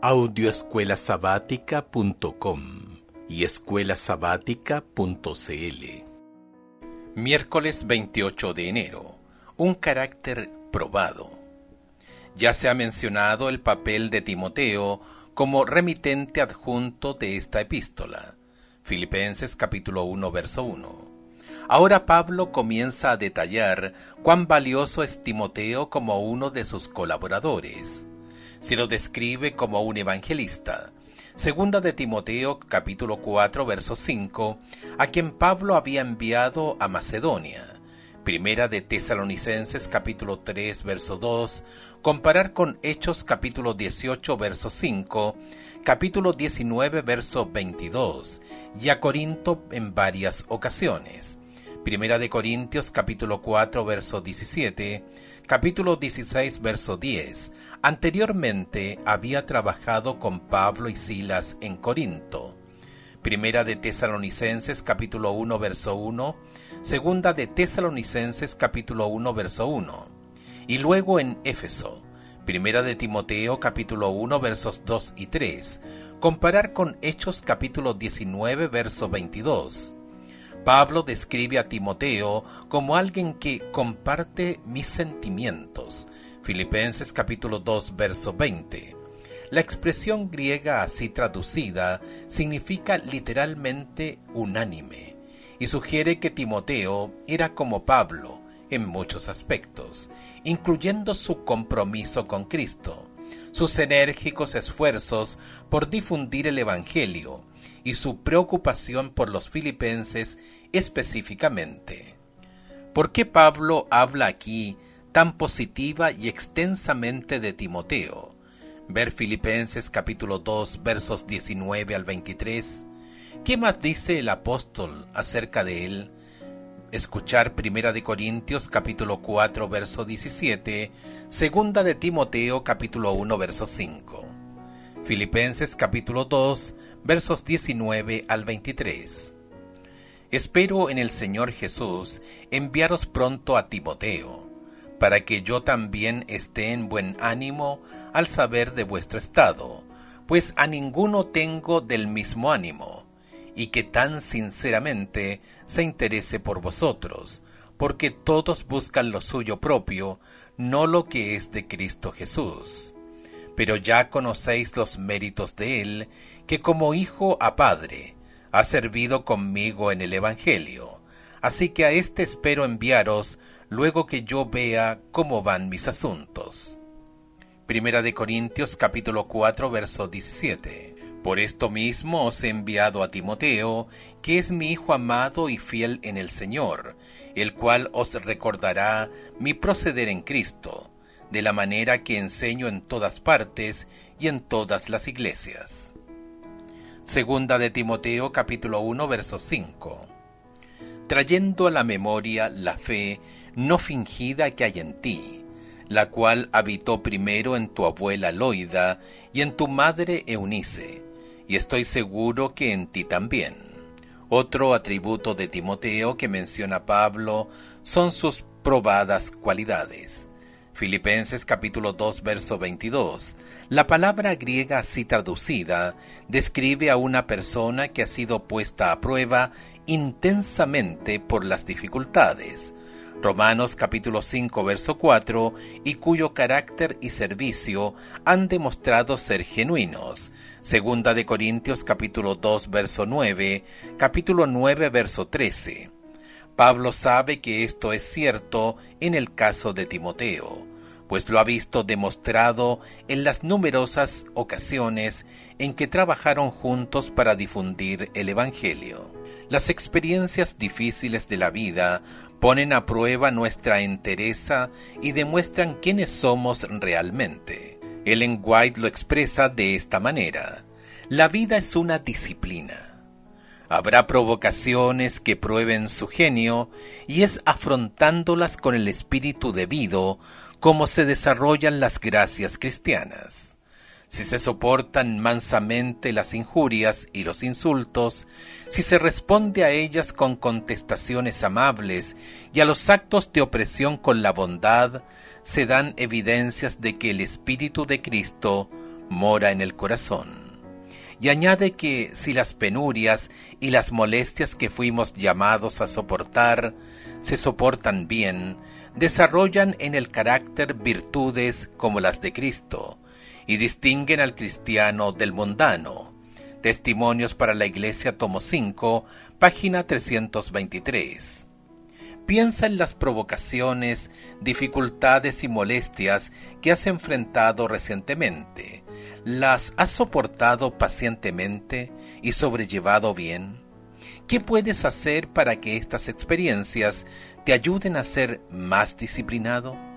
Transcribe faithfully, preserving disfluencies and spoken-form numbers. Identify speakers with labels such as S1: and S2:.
S1: audio escuela sabática punto com y escuela sabática punto c l. Miércoles veintiocho de enero. Un carácter probado. Ya se ha mencionado el papel de Timoteo como remitente adjunto de esta epístola. Filipenses capítulo uno, verso uno. Ahora Pablo comienza a detallar cuán valioso es Timoteo como uno de sus colaboradores. Se lo describe como un evangelista. Segunda de Timoteo capítulo cuatro, verso cinco, a quien Pablo había enviado a Macedonia. Primera de Tesalonicenses capítulo tres, verso dos, comparar con Hechos capítulo dieciocho, verso cinco, capítulo diecinueve, verso veintidós, y a Corinto en varias ocasiones. Primera de Corintios capítulo cuatro, verso diecisiete, capítulo dieciséis, verso diez. Anteriormente había trabajado con Pablo y Silas en Corinto. Primera de Tesalonicenses capítulo uno, verso uno, segunda de Tesalonicenses capítulo uno, verso uno, y luego en Éfeso. Primera de Timoteo capítulo uno, versos dos y tres, comparar con Hechos capítulo diecinueve, verso veintidós. Pablo describe a Timoteo como alguien que comparte mis sentimientos. Filipenses capítulo dos, verso veinte. La expresión griega así traducida significa literalmente unánime y sugiere que Timoteo era como Pablo en muchos aspectos, incluyendo su compromiso con Cristo, sus enérgicos esfuerzos por difundir el Evangelio y su preocupación por los filipenses específicamente. ¿Por qué Pablo habla aquí tan positiva y extensamente de Timoteo? Ver Filipenses capítulo dos, versos diecinueve al veintitrés. ¿Qué más dice el apóstol acerca de él? Escuchar Primera de Corintios capítulo cuatro, verso diecisiete, Segunda de Timoteo capítulo uno, verso cinco. Filipenses capítulo dos, versos diecinueve al veintitrés. Espero en el Señor Jesús enviaros pronto a Timoteo, para que yo también esté en buen ánimo al saber de vuestro estado, pues a ninguno tengo del mismo ánimo, y que tan sinceramente se interese por vosotros, porque todos buscan lo suyo propio, no lo que es de Cristo Jesús. Pero ya conocéis los méritos de él, que como hijo a padre, ha servido conmigo en el Evangelio. Así que a éste espero enviaros, luego que yo vea cómo van mis asuntos. Primera de Corintios capítulo cuatro, verso diecisiete. Por esto mismo os he enviado a Timoteo, que es mi hijo amado y fiel en el Señor, el cual os recordará mi proceder en Cristo, de la manera que enseño en todas partes y en todas las iglesias. Segunda de Timoteo capítulo uno, verso cinco. Trayendo a la memoria la fe no fingida que hay en ti, la cual habitó primero en tu abuela Loida y en tu madre Eunice, y estoy seguro que en ti también. Otro atributo de Timoteo que menciona Pablo son sus probadas cualidades. Filipenses capítulo dos, verso veintidós. La palabra griega así traducida describe a una persona que ha sido puesta a prueba intensamente por las dificultades. Romanos capítulo cinco, verso cuatro, y cuyo carácter y servicio han demostrado ser genuinos. Segunda de Corintios capítulo dos, verso nueve, capítulo nueve, verso trece. Pablo sabe que esto es cierto en el caso de Timoteo, pues lo ha visto demostrado en las numerosas ocasiones en que trabajaron juntos para difundir el Evangelio. Las experiencias difíciles de la vida ponen a prueba nuestra entereza y demuestran quiénes somos realmente. Ellen White lo expresa de esta manera: la vida es una disciplina. Habrá provocaciones que prueben su genio, y es afrontándolas con el espíritu debido como se desarrollan las gracias cristianas. Si se soportan mansamente las injurias y los insultos, si se responde a ellas con contestaciones amables y a los actos de opresión con la bondad, se dan evidencias de que el Espíritu de Cristo mora en el corazón. Y añade que si las penurias y las molestias que fuimos llamados a soportar se soportan bien, desarrollan en el carácter virtudes como las de Cristo y distinguen al cristiano del mundano. Testimonios para la Iglesia, tomo cinco, página trescientos veintitrés. Piensa en las provocaciones, dificultades y molestias que has enfrentado recientemente. ¿Las has soportado pacientemente y sobrellevado bien? ¿Qué puedes hacer para que estas experiencias te ayuden a ser más disciplinado?